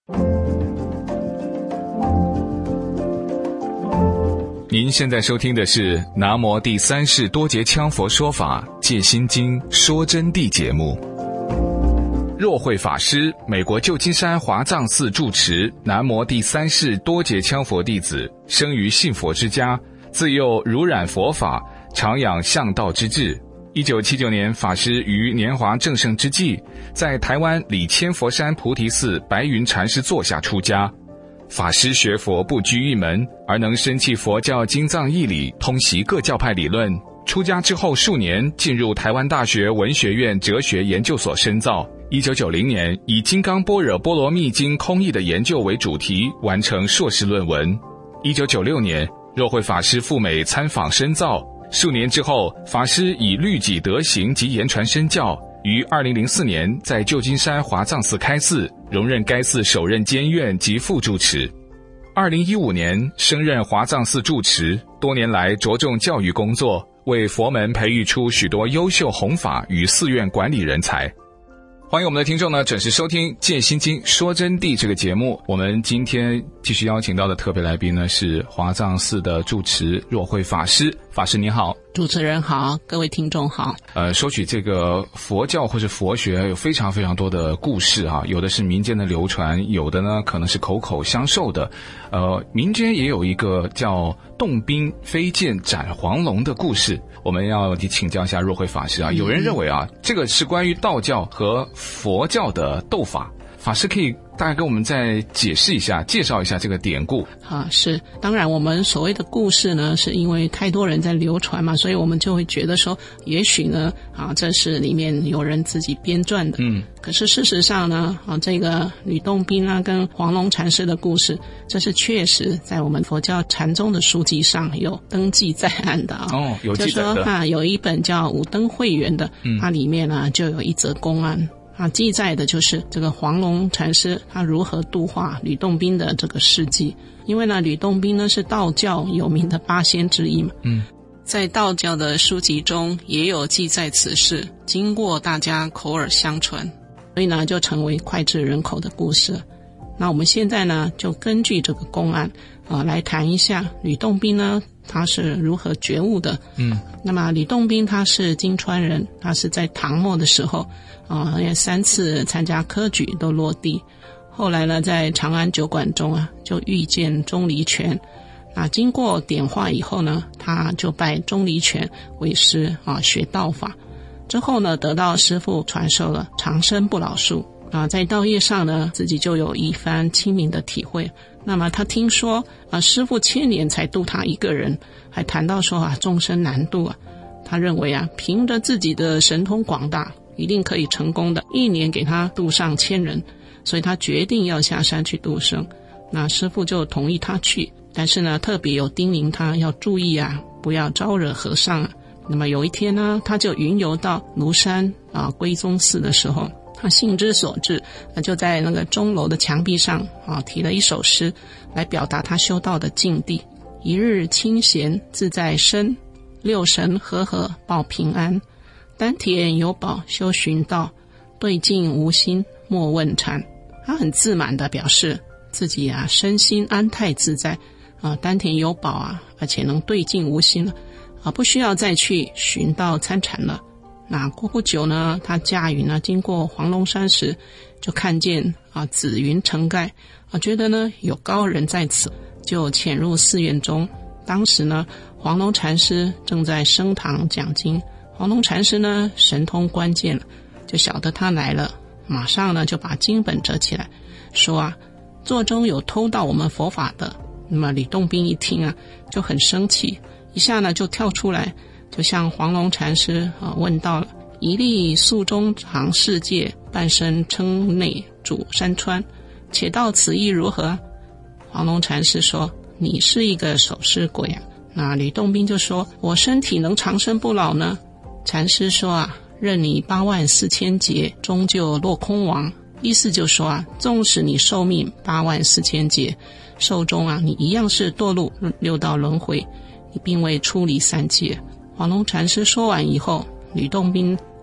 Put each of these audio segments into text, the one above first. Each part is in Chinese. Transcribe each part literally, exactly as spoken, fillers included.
您现在收听的是南无第三世多杰羌佛说法戒心经说真谛节目。若慧法师，美国旧金山华藏寺住持，南无第三世多杰羌佛弟子，生于信佛之家，自幼濡染佛法，常养向道之志。一九七九年，法师于年华正盛之际，在台湾里千佛山菩提寺白云禅师座下出家。法师学佛不拘一门，而能深契佛教经藏义理，通习各教派理论。出家之后数年，进入台湾大学文学院哲学研究所深造。一九九零年，以《金刚般若波罗蜜经》空义的研究为主题，完成硕士论文。一九九六年，若慧法师赴美参访深造。数年之后，法师以律己德行及言传身教，于二零零四年在旧金山华藏寺开寺，荣任该寺首任监院及副住持。二零一五年升任华藏寺住持，多年来着重教育工作，为佛门培育出许多优秀弘法与寺院管理人才。欢迎我们的听众呢准时收听《戒心经说真谛》这个节目。我们今天继续邀请到的特别来宾呢是华藏寺的住持若慧法师。法师您好。 主持人好，各位听众好。 呃，说起这个佛教或是佛学，有非常非常多的故事啊，有的是民间的流传，有的呢可能是口口相授的。呃，民间也有一个叫动兵飞剑斩黄龙的故事，我们要请教一下若慧法师啊。有人认为啊，这个是关于道教和佛教的斗法，法师可以大概跟我们再解释一下，介绍一下这个典故啊？是，当然我们所谓的故事呢，是因为太多人在流传嘛，所以我们就会觉得说，也许呢，啊，这是里面有人自己编撰的。嗯，可是事实上呢，啊，这个吕洞宾啊跟黄龙禅师的故事，这是确实在我们佛教禅宗的书籍上有登记在案的啊。 哦，有记载的。 就说啊，有一本叫《五灯会元》的，嗯，它里面呢就有一则公案。啊，记载的就是这个黄龙禅师他如何度化吕洞宾的这个事迹。因为呢，吕洞宾呢是道教有名的八仙之一嘛，嗯，在道教的书籍中也有记载此事，经过大家口耳相传，所以呢就成为脍炙人口的故事。那我们现在呢就根据这个公案啊、呃、来谈一下吕洞宾呢他是如何觉悟的。嗯，那么吕洞宾他是金川人，他是在唐末的时候啊，也三次参加科举都落第。后来呢，在长安酒馆中啊，就遇见钟离权。啊，经过点化以后呢，他就拜钟离权为师啊，学道法。之后呢，得到师父传授了长生不老术。啊，在道业上呢，自己就有一番亲民的体会。那么他听说啊，师父千年才度他一个人，还谈到说啊，众生难度啊。他认为啊，凭着自己的神通广大，一定可以成功的，一年给他度上千人，所以他决定要下山去度生。那师父就同意他去，但是呢，特别有叮咛他要注意啊，不要招惹和尚啊。那么有一天呢，他就云游到庐山啊归宗寺的时候，他兴之所至，就在那个钟楼的墙壁上啊题了一首诗，来表达他修道的境地。一日清闲自在身，六神和合报平安。丹田有宝修寻道，对境无心莫问禅。他很自满地表示自己啊身心安泰自在啊，丹田有宝啊，而且能对境无心了啊，不需要再去寻道参禅了。那过不久呢，他驾云呢经过黄龙山时，就看见啊紫云成盖啊，觉得呢有高人在此，就潜入寺院中。当时呢，黄龙禅师正在升堂讲经。黄龙禅师呢神通关键了，就晓得他来了，马上呢就把经本折起来，说啊，座中有偷盗我们佛法的。那么吕洞宾一听啊，就很生气，一下呢就跳出来，就向黄龙禅师啊问到了：一粒宿中藏世界，半生称内主山川，且道此意如何？黄龙禅师说：你是一个守尸鬼啊。那吕洞宾就说：我身体能长生不老呢？禅师说啊，任你八万四千劫，终究落空亡。意思就说啊，纵使你寿命八万四千劫，寿终啊，你一样是堕入六道轮回，你并未出离三界。黄龙禅师说完以后，吕洞宾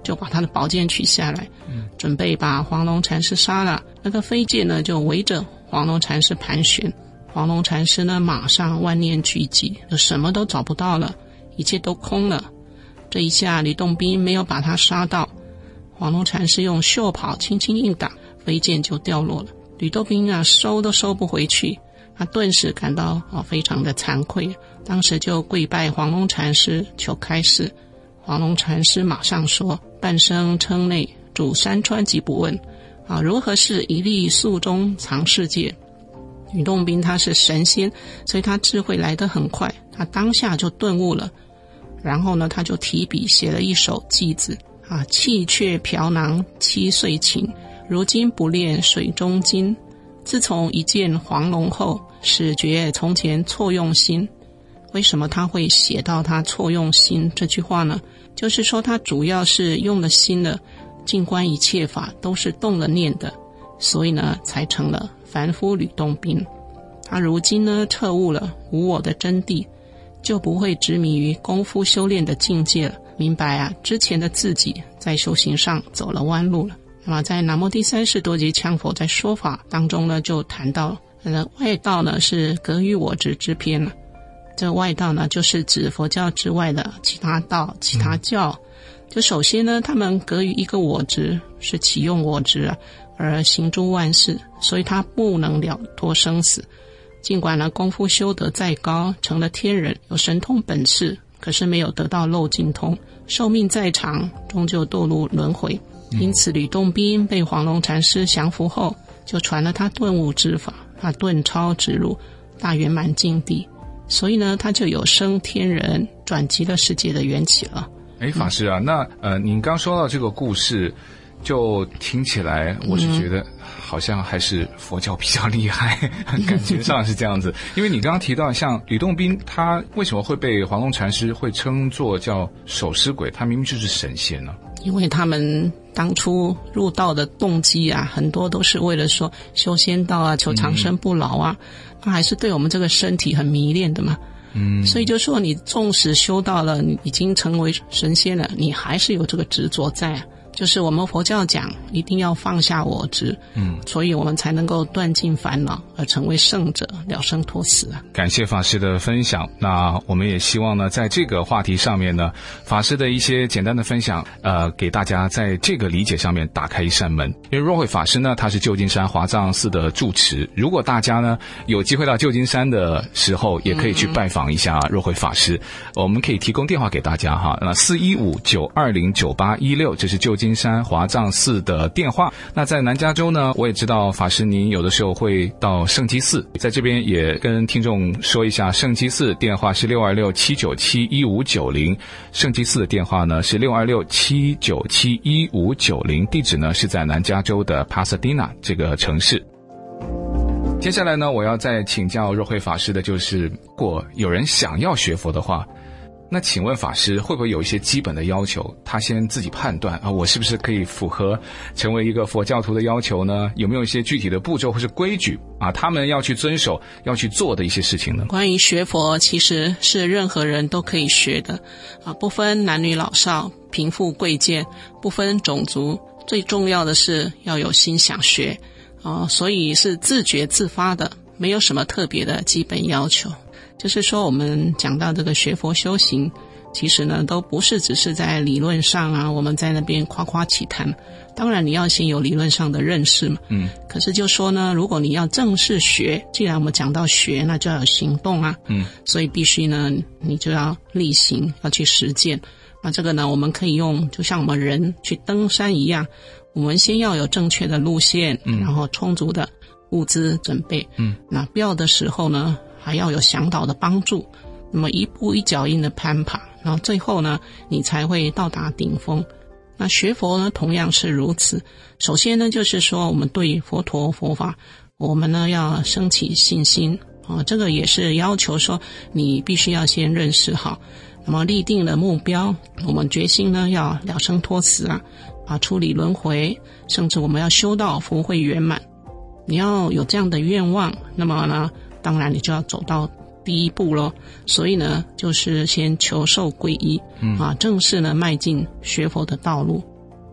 就把他的宝剑取下来，嗯、准备把黄龙禅师杀了。那个飞剑呢就围着黄龙禅师盘旋，黄龙禅师呢马上万念俱寂，就什么都找不到了，一切都空了。这一下吕洞宾没有把他杀到，黄龙禅师用袖袍轻轻一打，飞剑就掉落了。吕洞宾啊收都收不回去，他顿时感到啊非常的惭愧，当时就跪拜黄龙禅师求开示。黄龙禅师马上说：半生称内，主山川即不问啊，如何是一粒粟中藏世界。吕洞宾他是神仙，所以他智慧来得很快，他当下就顿悟了。然后呢他就提笔写了一首偈子啊，弃却瓢囊七岁情，如今不恋水中金。自从一见黄龙后，始觉从前错用心。为什么他会写到他错用心这句话呢？就是说他主要是用了心了，静观一切法都是动了念的，所以呢才成了凡夫吕洞宾。他如今呢彻悟了无我的真谛，就不会执迷于功夫修炼的境界了，明白啊之前的自己在修行上走了弯路了。那么在南无第三世多杰羌佛在说法当中呢，就谈到呃外道呢是隔于我执之偏了。这外道呢就是指佛教之外的其他道其他教，就首先呢他们隔于一个我执，是启用我执啊而行诸万事，所以他不能了脱生死。尽管呢功夫修得再高，成了天人，有神通本事，可是没有得到漏尽通，寿命再长终究堕入轮回。因此吕洞宾被黄龙禅师降服后，就传了他顿悟之法，他顿超直入大圆满境地，所以呢他就有升天人转极乐世界的缘起了。 哎，法师啊，那呃您刚说到这个故事，就听起来我是觉得好像还是佛教比较厉害，感觉上是这样子。因为你刚刚提到像吕洞宾，他为什么会被黄龙禅师会称作叫守尸鬼？他明明就是神仙呢、啊。 因为他们当初入道的动机啊，很多都是为了说修仙道啊，求长生不老啊，他、嗯、还是对我们这个身体很迷恋的嘛。嗯，所以就说你纵使修到了，你已经成为神仙了，你还是有这个执着在啊。就是我们佛教讲一定要放下我执，嗯，所以我们才能够断尽烦恼而成为圣者，了生脱死啊。 感谢法师的分享。那我们也希望呢在这个话题上面呢，法师的一些简单的分享呃，给大家在这个理解上面打开一扇门。因为若慧法师呢他是旧金山华藏寺的住持，如果大家呢有机会到旧金山的时候，也可以去拜访一下若慧法师、嗯、我们可以提供电话给大家哈，那四一五九二零九八一六，这是旧金山华藏寺的电话。那在南加州呢，我也知道法师您有的时候会到圣基寺，在这边也跟听众说一下，圣基寺电话是六二六七九七一五九零，圣基寺的电话呢是六二六七九七一五九零，地址呢是在南加州的 Pasadena 这个城市。接下来呢，我要再请教若慧法师的就是，如果有人想要学佛的话，那请问法师会不会有一些基本的要求，他先自己判断啊，我是不是可以符合成为一个佛教徒的要求呢？有没有一些具体的步骤或是规矩啊，他们要去遵守要去做的一些事情呢？ 关于学佛其实是任何人都可以学的啊，不分男女老少贫富贵贱，不分种族，最重要的是要有心想学啊，所以是自觉自发的，没有什么特别的基本要求。就是说我们讲到这个学佛修行，其实呢都不是只是在理论上啊，我们在那边夸夸其谈，当然你要先有理论上的认识嘛。嗯。可是就说呢，如果你要正式学，既然我们讲到学，那就要有行动啊。嗯。所以必须呢，你就要力行，要去实践。那这个呢，我们可以用就像我们人去登山一样，我们先要有正确的路线，嗯，然后充足的物资准备。嗯。那必要的时候呢，还要有向导的帮助，那么一步一脚印的攀爬，然后最后呢你才会到达顶峰。那学佛呢同样是如此，首先呢就是说我们对佛陀佛法我们呢要升起信心啊，这个也是要求说你必须要先认识好，那么立定了目标，我们决心呢要了生脱死啊，啊处理轮回，甚至我们要修到福慧圆满。你要有这样的愿望，那么呢当然你就要走到第一步咯，所以呢就是先求受皈依、嗯、啊，正式呢迈进学佛的道路。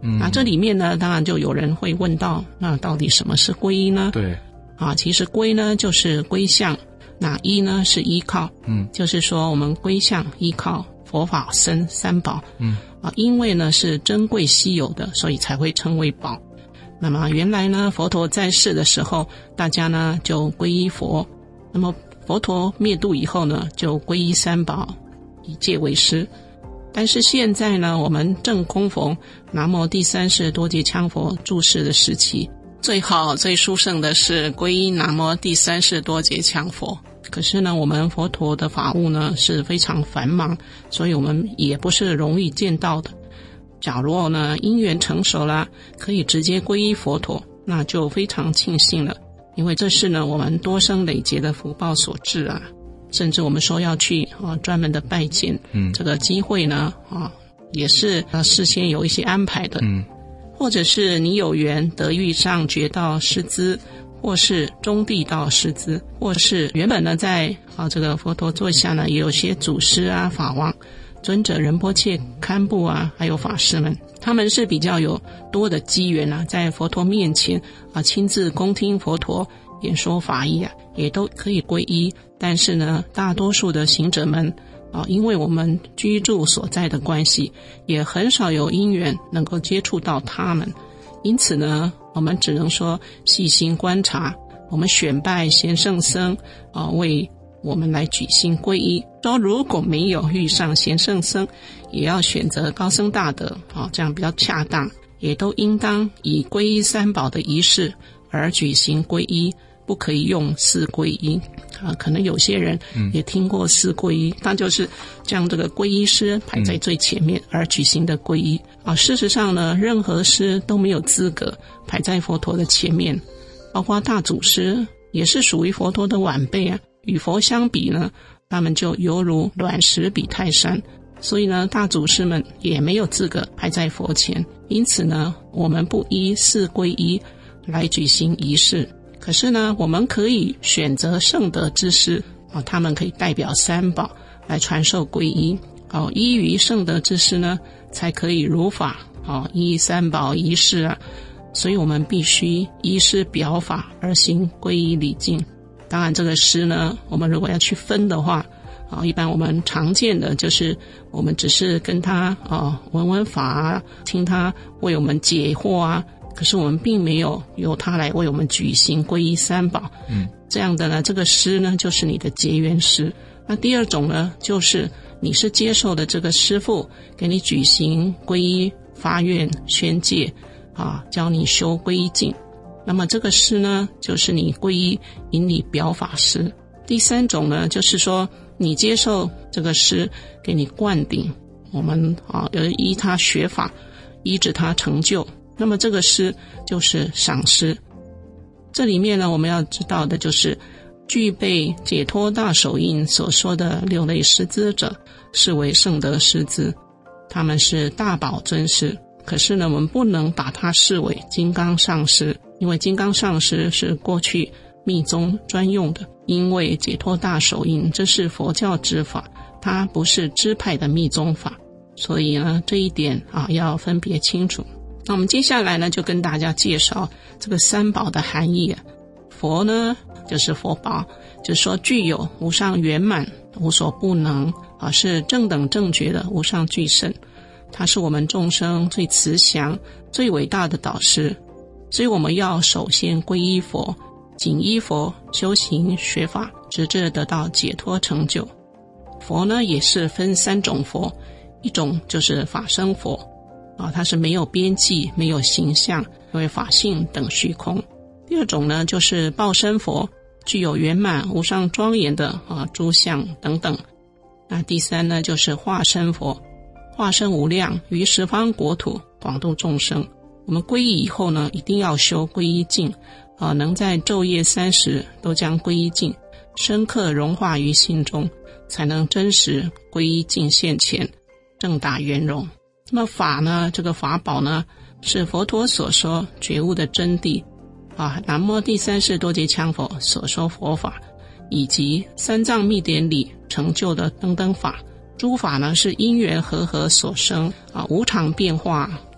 嗯，那这里面呢，当然就有人会问到，那到底什么是皈依呢？ 对， 啊，其实皈呢就是归向，那依呢是依靠，嗯，就是说我们归向依靠佛法僧三宝，嗯，啊，因为呢是珍贵稀有的，所以才会称为宝。那么原来呢，佛陀在世的时候，大家呢就皈依佛，那么佛陀灭度以后呢，就皈依三宝，以戒为师。但是现在呢，我们正供逢南无第三世多杰羌佛住世的时期，最好最殊胜的是皈依南无第三世多杰羌佛。可是呢，我们佛陀的法务呢是非常繁忙，所以我们也不是容易见到的。假如呢因缘成熟了，可以直接皈依佛陀，那就非常庆幸了，因为这是呢我们多生累劫的福报所致啊。甚至我们说要去啊专门的拜见，嗯，这个机会呢啊也是啊事先有一些安排的，嗯，或者是你有缘得遇上觉道师资，或是中地道师资，或是原本呢在啊这个佛陀座下呢也有些祖师啊法王尊者仁波切堪布啊还有法师们，他们是比较有多的机缘啊，在佛陀面前啊亲自恭听佛陀演说法义啊，也都可以皈依。但是呢，大多数的行者们啊，因为我们居住所在的关系，也很少有因缘能够接触到他们，因此呢，我们只能说细心观察，我们选拜贤圣僧啊，为我们来举行皈依。说如果没有遇上贤圣僧，也要选择高僧大德啊，这样比较恰当，也都应当以皈依三宝的仪式而举行皈依。不可以用四皈依啊，可能有些人也听过四皈依，那、嗯、就是将这个皈依师排在最前面而举行的皈依啊。事实上呢，任何师都没有资格排在佛陀的前面，包括大祖师也是属于佛陀的晚辈啊。与佛相比呢，他们就犹如卵石比泰山，所以呢，大祖师们也没有资格排在佛前。因此呢，我们不依四皈依来举行仪式。可是呢，我们可以选择圣德之师啊，他们可以代表三宝来传授皈依哦。依于圣德之师呢，才可以如法哦，依三宝仪式啊。所以我们必须依师表法而行皈依礼敬。当然，这个师呢，我们如果要去分的话啊，一般我们常见的就是我们只是跟他啊闻闻法啊，听他为我们解惑啊。可是我们并没有由他来为我们举行皈依三宝，嗯，这样的呢，这个师呢就是你的结缘师。那第二种呢，就是你是接受的这个师父给你举行皈依发愿宣戒啊，教你修皈依境。那么这个师呢，就是你皈依引你表法师。第三种呢，就是说你接受这个师给你灌顶，我们啊要依他学法，依止他成就。那么这个师就是赏师。这里面呢，我们要知道的就是具备解脱大手印所说的六类师资者，视为圣德师资，他们是大宝尊师。可是呢，我们不能把它视为金刚上师，因为金刚上师是过去密宗专用的，因为解脱大手印这是佛教之法，它不是支派的密宗法，所以呢，这一点啊要分别清楚。那我们接下来呢，就跟大家介绍这个三宝的含义啊。佛呢，就是佛宝，就是说具有无上圆满、无所不能啊，是正等正觉的无上具圣。它是我们众生最慈祥、最伟大的导师。所以我们要首先皈依佛，谨依佛修行学法，直至得到解脱成就。佛呢，也是分三种佛，一种就是法身佛。啊，它是没有边际，没有形象，因为法性等虚空。第二种呢，就是报身佛，具有圆满无上庄严的啊诸相等等。那第三呢，就是化身佛，化身无量于十方国土广度众生。我们皈依以后呢，一定要修皈依境啊，能在昼夜三时都将皈依境深刻融化于心中，才能真实皈依境现前，正大圆融。那么法呢，这个法宝呢，是佛陀所说觉悟的真谛啊，南无第三世多杰羌佛所说佛法，以及三藏密典里成就的等等法。诸法呢是因缘和合所生啊，无常变化，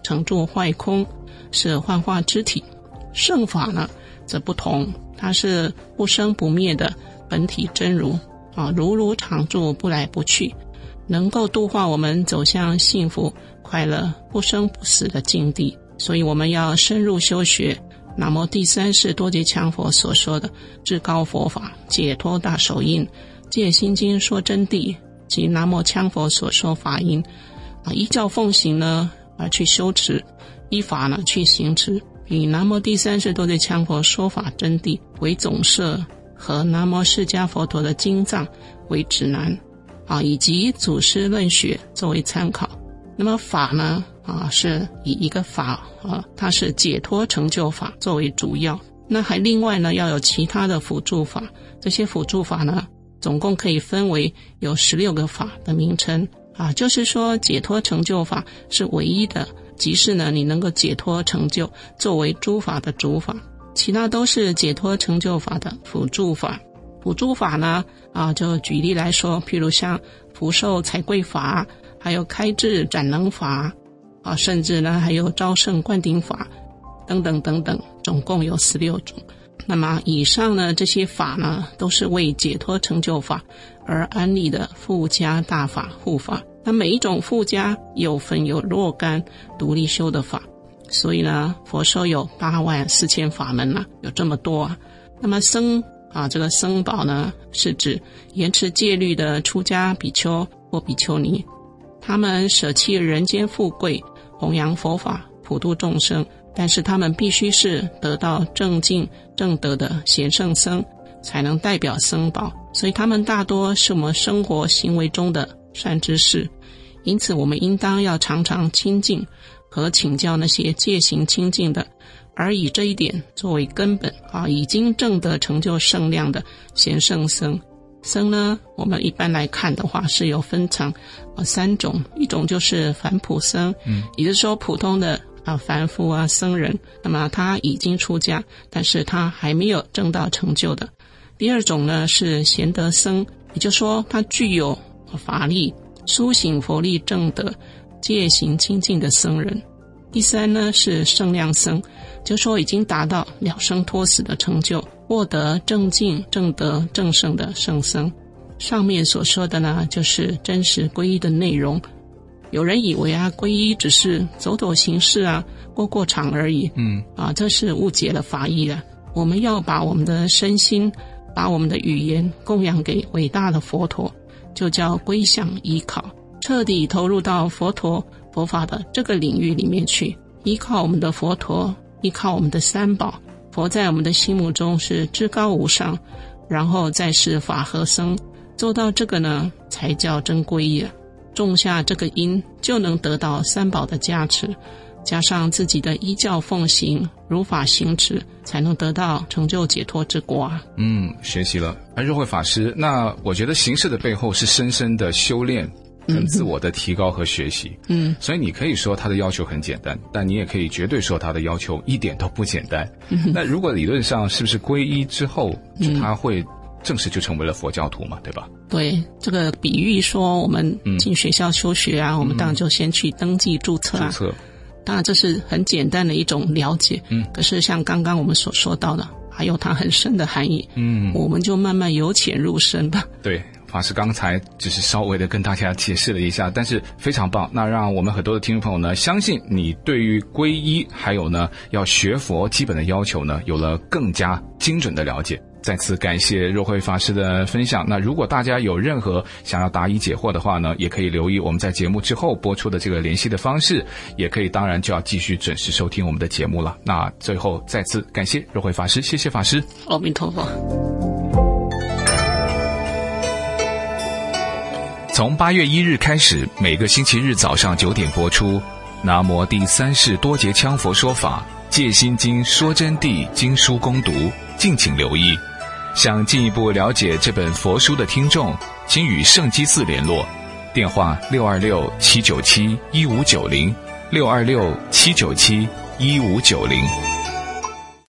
成住坏空，是幻化之体。圣法呢则不同，它是不生不灭的本体真如啊，如如常住，不来不去，能够度化我们走向幸福快乐不生不死的境地。所以我们要深入修学南无第三世多杰羌佛所说的至高佛法解脱大手印，戒心经说真谛及南无羌佛所说法音啊，依教奉行呢而去修持，依法呢去行持，以南无第三世多杰羌佛说法真谛为总摄，和南无释迦佛陀的经藏为指南啊，以及祖师论学作为参考。那么法呢啊，是以一个法啊，它是解脱成就法作为主要。那还另外呢要有其他的辅助法，这些辅助法呢总共可以分为有十六个法的名称啊，就是说解脱成就法是唯一的，即是呢你能够解脱成就作为诸法的主法，其他都是解脱成就法的辅助法。辅助法呢啊，就举例来说，譬如像福寿财贵法，还有开智展能法啊，甚至呢还有昭胜灌顶法等等等等，总共有十六种。那么以上呢这些法呢都是为解脱成就法而安立的附加大法护法，那每一种附加有分有若干独立修的法，所以呢佛说有八万四千法门啊，有这么多啊。那么僧啊，这个僧宝呢是指严持戒律的出家比丘或比丘尼，他们舍弃人间富贵，弘扬佛法，普度众生，但是他们必须是得到正净正德的贤圣僧，才能代表僧宝，所以他们大多是我们生活行为中的善知识。因此我们应当要常常亲近和请教那些戒行清净的，而以这一点作为根本啊，已经证得成就圣量的贤圣僧。僧呢我们一般来看的话是有分成啊三种，一种就是凡普僧，嗯，也就是说普通的啊凡夫啊僧人，那么他已经出家，但是他还没有证到成就的。第二种呢是贤德僧，也就是说他具有法力，苏醒佛力正德，戒行清净的僧人。第三呢是圣量僧，就是说已经达到了生脱死的成就，获得正净正德正圣的圣僧。上面所说的呢就是真实皈依的内容。有人以为啊皈依只是走走形式啊，过过场而已，嗯啊，这是误解了法义了。我们要把我们的身心，把我们的语言供养给伟大的佛陀，就叫归向依靠，彻底投入到佛陀佛法的这个领域里面去，依靠我们的佛陀，依靠我们的三宝。佛在我们的心目中是至高无上，然后再是法和僧，做到这个呢才叫真皈依啊。种下这个因，就能得到三宝的加持，加上自己的依教奉行，如法行持，才能得到成就解脱之果啊。 嗯，学习了。而若慧法师，那我觉得形式的背后是深深的修炼跟自我的提高和学习。嗯，所以你可以说他的要求很简单，但你也可以绝对说他的要求一点都不简单。嗯、那如果理论上是不是皈依之后，嗯、他会正式就成为了佛教徒嘛，对吧？ 对，这个比喻说我们进学校修学啊，嗯、我们当然就先去登记注册啊。注册，当然这是很简单的一种了解。嗯，可是像刚刚我们所说到的，还有它很深的含义。嗯，我们就慢慢由浅入深吧。 对。法师刚才只是稍微的跟大家解释了一下，但是非常棒。那让我们很多的听众朋友呢，相信你对于皈依还有呢要学佛基本的要求呢，有了更加精准的了解。再次感谢若慧法师的分享。那如果大家有任何想要答疑解惑的话呢，也可以留意我们在节目之后播出的这个联系的方式，也可以当然就要继续准时收听我们的节目了。那最后再次感谢若慧法师，谢谢法师。 阿弥陀佛。 从八月一日开始，每个星期日早上九点播出南无第三世多杰羌佛说法戒心经说真谛经书攻读，敬请留意。想进一步了解这本佛书的听众，请与圣基寺联络，电话六二六七九七一五九零六二六七九七一五九零。